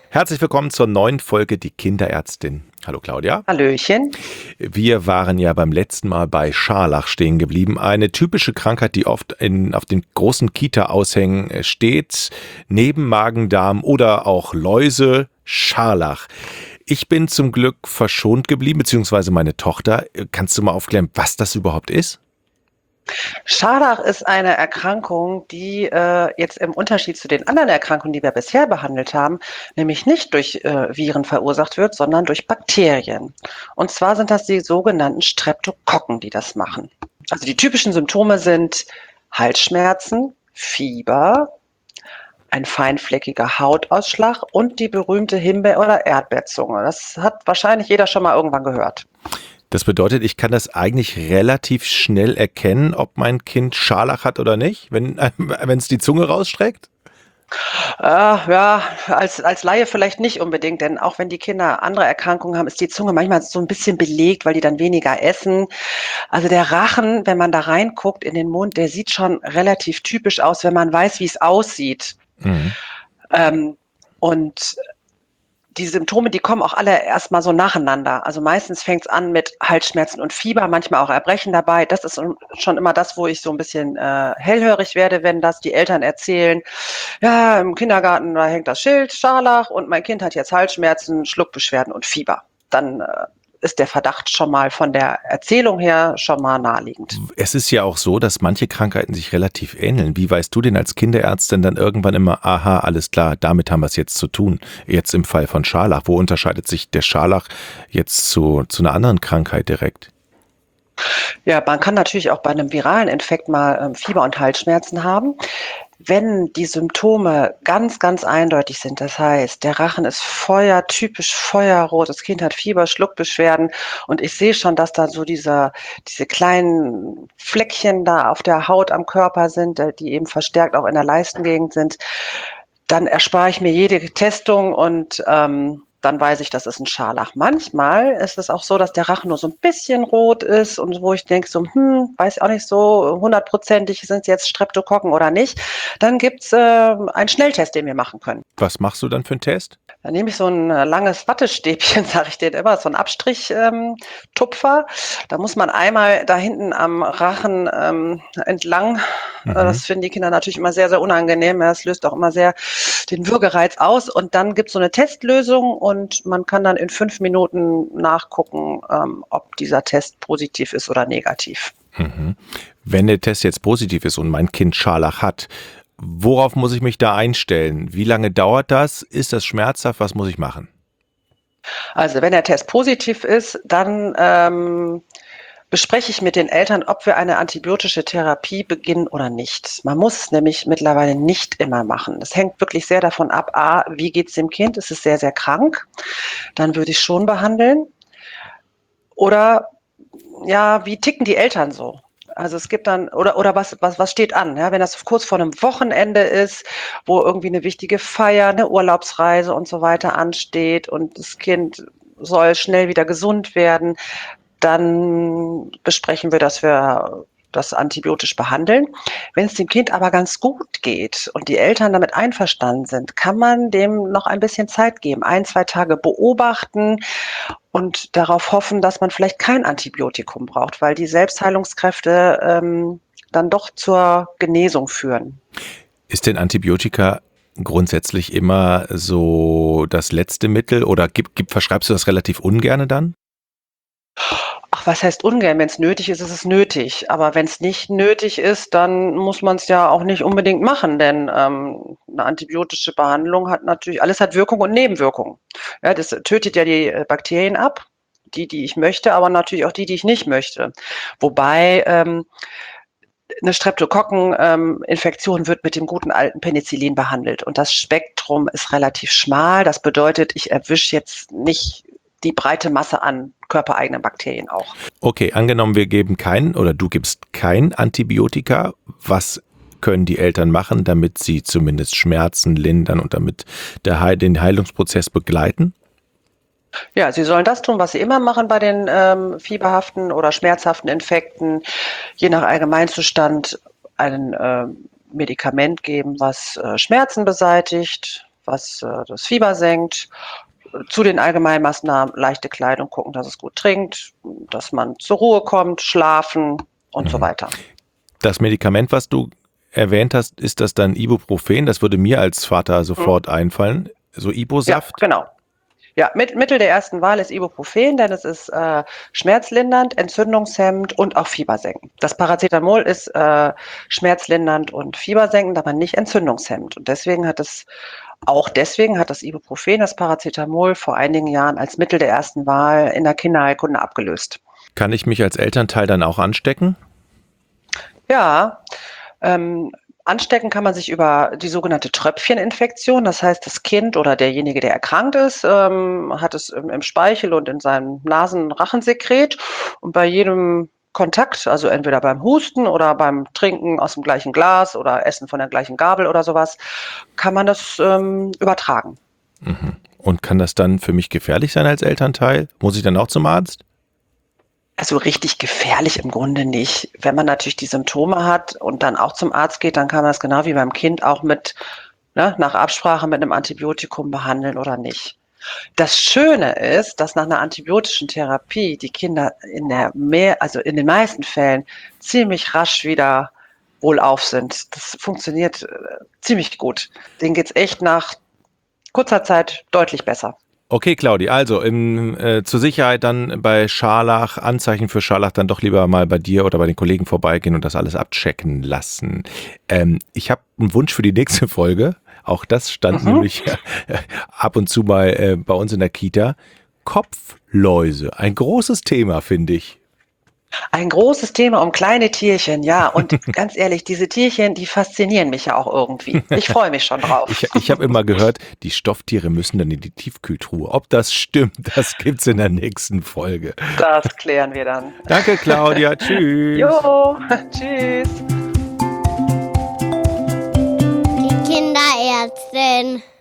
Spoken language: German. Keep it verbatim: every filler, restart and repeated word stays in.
Herzlich willkommen zur neuen Folge Die Kinderärztin. Hallo Claudia. Hallöchen. Wir waren ja beim letzten Mal bei Scharlach stehen geblieben. Eine typische Krankheit, die oft in, auf den großen Kita-Aushängen steht. Neben Magen-Darm oder auch Läuse, Scharlach. Ich bin zum Glück verschont geblieben, beziehungsweise meine Tochter. Kannst du mal aufklären, was das überhaupt ist? Scharlach ist eine Erkrankung, die äh, jetzt im Unterschied zu den anderen Erkrankungen, die wir bisher behandelt haben, nämlich nicht durch äh, Viren verursacht wird, sondern durch Bakterien. Und zwar sind das die sogenannten Streptokokken, die das machen. Also die typischen Symptome sind Halsschmerzen, Fieber, ein feinfleckiger Hautausschlag und die berühmte Himbeer- oder Erdbeerzunge. Das hat wahrscheinlich jeder schon mal irgendwann gehört. Das bedeutet, ich kann das eigentlich relativ schnell erkennen, ob mein Kind Scharlach hat oder nicht, wenn wenn es die Zunge rausstreckt? Äh, ja, als als Laie vielleicht nicht unbedingt, denn auch wenn die Kinder andere Erkrankungen haben, ist die Zunge manchmal so ein bisschen belegt, weil die dann weniger essen. Also, der Rachen, wenn man da reinguckt in den Mund, der sieht schon relativ typisch aus, wenn man weiß, wie es aussieht. Mhm. Ähm, und die Symptome, die kommen auch alle erst mal so nacheinander. Also, meistens fängt's an mit Halsschmerzen und Fieber, manchmal auch Erbrechen dabei. Das ist ähm, schon immer das, wo ich so ein bisschen, äh, hellhörig werde, wenn das die Eltern erzählen: „Ja, im Kindergarten, da hängt das Schild Scharlach und mein Kind hat jetzt Halsschmerzen, Schluckbeschwerden und Fieber." Dann, äh, ist der Verdacht schon mal von der Erzählung her schon mal naheliegend. Es ist ja auch so, dass manche Krankheiten sich relativ ähneln. Wie weißt du denn als Kinderärztin dann irgendwann immer, aha, alles klar, damit haben wir es jetzt zu tun? Jetzt im Fall von Scharlach. Wo unterscheidet sich der Scharlach jetzt zu, zu einer anderen Krankheit direkt? Ja, man kann natürlich auch bei einem viralen Infekt mal, ähm, Fieber und Halsschmerzen haben. Wenn die Symptome ganz, ganz eindeutig sind, das heißt, der Rachen ist feuer typisch feuerrot, das Kind hat Fieber, Schluckbeschwerden und ich sehe schon, dass da so dieser diese kleinen Fleckchen da auf der Haut am Körper sind, äh, die eben verstärkt auch in der Leistengegend sind, dann erspare ich mir jede Testung und, ähm, dann weiß ich, das ist 'n Scharlach. Manchmal ist es auch so, dass der Rachen nur so 'n bisschen rot ist und wo ich denke so: „Hm, weiß auch nicht so hundertprozentig, sind's jetzt Streptokokken oder nicht." Dann gibt's, ähm, einen Schnelltest, den wir machen können. Was machst du dann für einen Test? Dann nehme ich so 'n, äh, langes Wattestäbchen, sage ich denen immer, so 'n Abstrich ähm, Tupfer. Da muss man einmal da hinten am Rachen, ähm, entlang äh, Mhm. das finden die Kinder natürlich immer sehr, sehr unangenehm. Ja, es löst auch immer sehr den Würgereiz aus und dann gibt's so 'ne Testlösung und man kann dann in fünf Minuten nachgucken, ähm, ob dieser Test positiv ist oder negativ. Mhm. Wenn der Test jetzt positiv ist und mein Kind Scharlach hat, worauf muss ich mich da einstellen? Wie lange dauert das? Ist das schmerzhaft? Was muss ich machen? Also, wenn der Test positiv ist, dann, ähm, bespreche ich mit den Eltern, ob wir eine antibiotische Therapie beginnen oder nicht. Man muss es nämlich mittlerweile nicht immer machen. Das hängt wirklich sehr davon ab, A, wie geht's dem Kind? Ist es sehr, sehr krank? Dann würde ich schon behandeln. Oder, ja, wie ticken die Eltern so? Also, es gibt dann oder oder was was was steht an, ja? Wenn das kurz vor 'nem Wochenende ist, wo irgendwie 'ne wichtige Feier, 'ne Urlaubsreise und so weiter ansteht und das Kind soll schnell wieder gesund werden, dann besprechen wir, dass wir das antibiotisch behandeln. Wenn's dem Kind aber ganz gut geht und die Eltern damit einverstanden sind, kann man dem noch ein bisschen Zeit geben, ein, zwei Tage beobachten und darauf hoffen, dass man vielleicht kein Antibiotikum braucht, weil die Selbstheilungskräfte, ähm, dann doch zur Genesung führen. Ist denn Antibiotika grundsätzlich immer so das letzte Mittel oder gib, gib, verschreibst du das relativ ungerne dann? Ach, was heißt ungern? Wenn's nötig ist, ist es nötig. Aber wenn's nicht nötig ist, dann muss man's ja auch nicht unbedingt machen, denn, ähm, 'ne antibiotische Behandlung hat natürlich alles hat Wirkung und Nebenwirkungen. Ja, das tötet ja die, äh, Bakterien ab, die, die ich möchte, aber natürlich auch die, die ich nicht möchte. Wobei, ähm, 'ne Streptokokken ähm, Infektion wird mit dem guten alten Penicillin behandelt und das Spektrum ist relativ schmal. Das bedeutet, ich erwische jetzt nicht die breite Masse an körpereigenen Bakterien auch. Okay, angenommen, wir geben kein oder du gibst kein Antibiotika. Was können die Eltern machen, damit sie zumindest Schmerzen lindern und damit der Heil, den Heilungsprozess begleiten? Ja, sie sollen das tun, was sie immer machen bei den, ähm, fieberhaften oder schmerzhaften Infekten, je nach Allgemeinzustand ein, ähm, Medikament geben, was, äh, Schmerzen beseitigt, was äh, das Fieber senkt. Zu den Allgemeinmaßnahmen leichte Kleidung, gucken, dass es gut trinkt, dass man zur Ruhe kommt, schlafen und Mhm. so weiter. Das Medikament, was du erwähnt hast, ist das dann Ibuprofen? Das würde mir als Vater sofort mhm. einfallen. So Ibosaft? Ja, genau. Ja, mit, Mittel der ersten Wahl ist Ibuprofen, denn es ist äh, schmerzlindernd, entzündungshemmend und auch fiebersenkend. Das Paracetamol ist äh, schmerzlindernd und fiebersenkend, aber nicht entzündungshemmend. Und deswegen hat es, auch deswegen hat das Ibuprofen, das Paracetamol, vor einigen Jahren als Mittel der ersten Wahl in der Kinderheilkunde abgelöst. Kann ich mich als Elternteil dann auch anstecken? Ja, ähm, anstecken kann man sich über die sogenannte Tröpfcheninfektion. Das heißt, das Kind oder derjenige, der erkrankt ist, ähm, hat es im, im Speichel und in seinem Nasen-Rachensekret. Und bei jedem Kontakt, also entweder beim Husten oder beim Trinken aus dem gleichen Glas oder Essen von der gleichen Gabel oder sowas, kann man das ähm, übertragen. Mhm. Und kann das dann für mich gefährlich sein als Elternteil? Muss ich dann auch zum Arzt? Also richtig gefährlich im Grunde nicht. Wenn man natürlich die Symptome hat und dann auch zum Arzt geht, dann kann man das genau wie beim Kind auch mit, ne, nach Absprache mit einem Antibiotikum behandeln oder nicht. Das Schöne ist, dass nach einer antibiotischen Therapie die Kinder in der mehr, also in den meisten Fällen ziemlich rasch wieder wohlauf sind. Das funktioniert äh, ziemlich gut. Denen geht's echt nach kurzer Zeit deutlich besser. Okay, Claudi, also im, äh, zur Sicherheit dann bei Scharlach, Anzeichen für Scharlach, dann doch lieber mal bei dir oder bei den Kollegen vorbeigehen und das alles abchecken lassen. Ähm, ich habe einen Wunsch für die nächste Folge. Auch das stand mhm. nämlich äh, ab und zu mal äh, bei uns in der Kita. Kopfläuse, ein großes Thema, finde ich. Ein großes Thema um kleine Tierchen, ja. Und ganz ehrlich, diese Tierchen, die faszinieren mich ja auch irgendwie. Ich freue mich schon drauf. Ich, ich habe immer gehört, die Stofftiere müssen dann in die Tiefkühltruhe. Ob das stimmt, das gibt's in der nächsten Folge. Das klären wir dann. Danke, Claudia. Tschüss. Jo, tschüss. Die Kinderärztin.